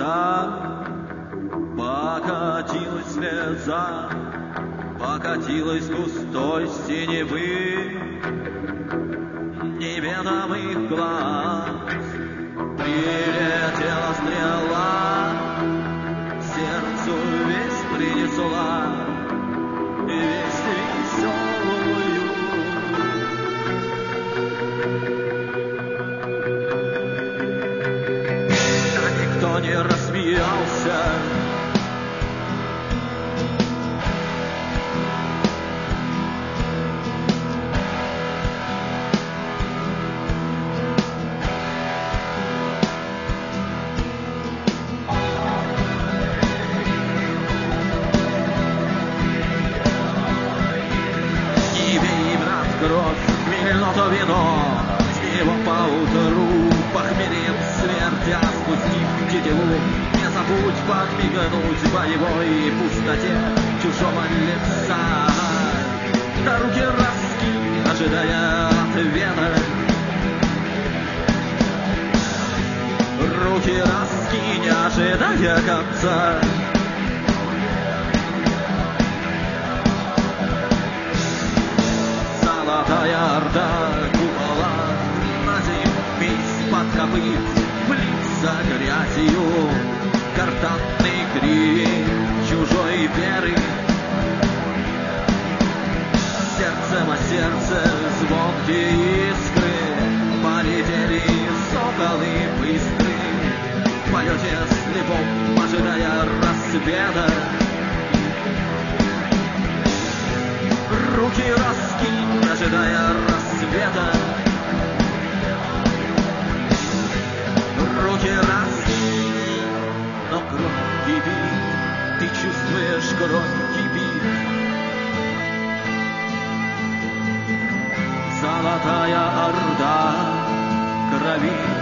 глаза. Покатилась слеза, покатилась густой синевы неведомых глаз. Прилетела стрела, сердцу весть принесла, весть веселую. А никто не рассмеялся. То вино, с него поутру похмельем смерти спустив тетиву. Не забудь подмигнуть боевой пустоте чужого лица. Да руки раскинь, ожидая ответа. Руки раскинь, ожидая конца. Золотая орда купола на земле из-под копыт влится грязью. Гортанный крик чужой веры. Сердцем о сердце звонкие искры. Полетели соколы быстры в полете слепом, ожидая рассвета. Руки раскинь, ожидая рассвета. Руки раскинь, но кровь кипит, ты чувствуешь, кровь кипит. Золотая орда крови.